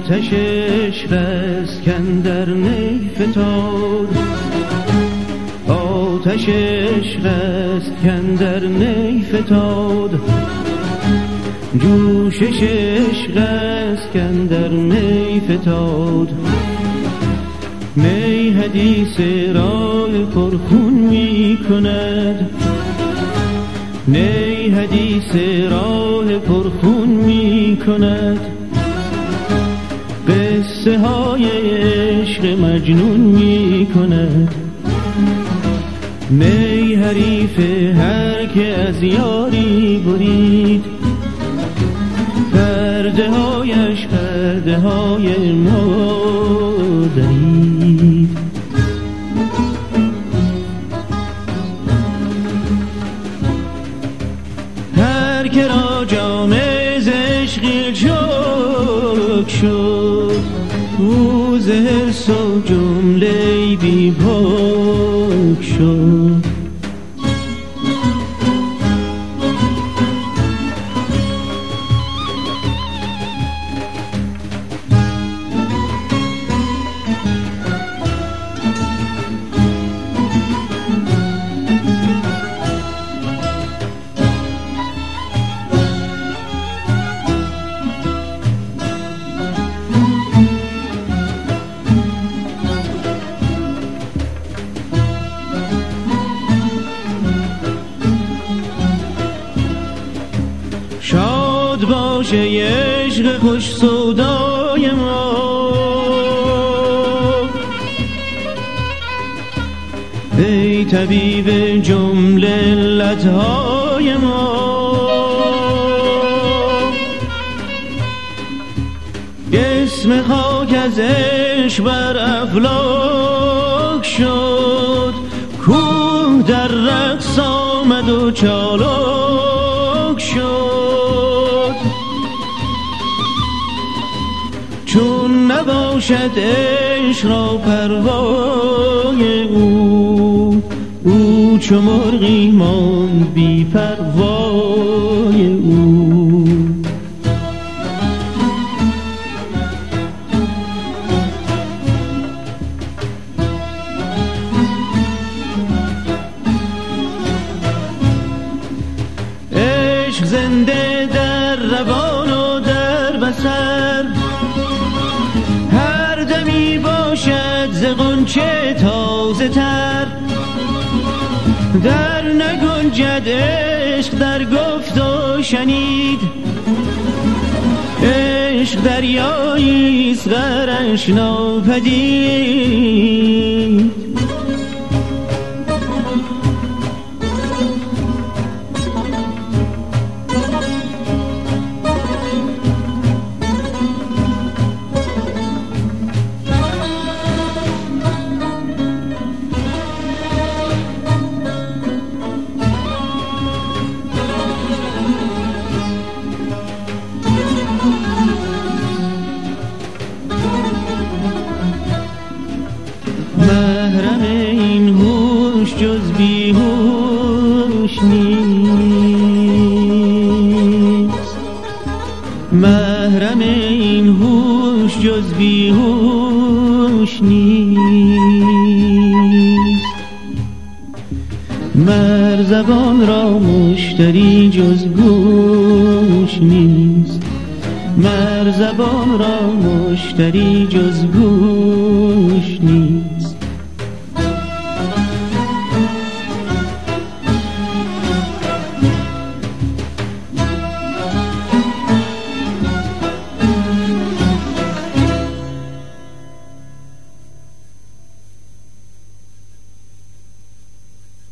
آتش عشق اسکندر نی فتاد، آتش عشق اسکندر نی فتاد، جوشش عشق اسکندر نی فتاد. می حدیث راه پرخون می کند، نی حدیث راه پرخون می کند، قصه های عشق مجنون می کند. نی حریف هر که از یاری برید، پرده هایش پرده های ما درید. هر که را جام ز عشق چاک شد، او ز حرص و جمله بی پاک شد. شاد باشه عشق خوش سودای ما، ای طبیب جمله علتهای ما. اسم خاک از عشق بر افلاک شد، کوه در رقص آمد و چالاک شد. چون نباشد عشق را پروای او، او چو مرغی ماند بی پروای او. عشق زنده در روان و در بصر، هر دمی باشد ز غنچه تازه تر. در نگنجد عشق در گفت و شنید، عشق دریایی است غرش ناپدید. محرم این هوش جز بیهوش نیست، محرم این هوش جز بیهوش نیست. مر زبان را مشتری جز گوش نیست، مر زبان را مشتری جز گوش نیست.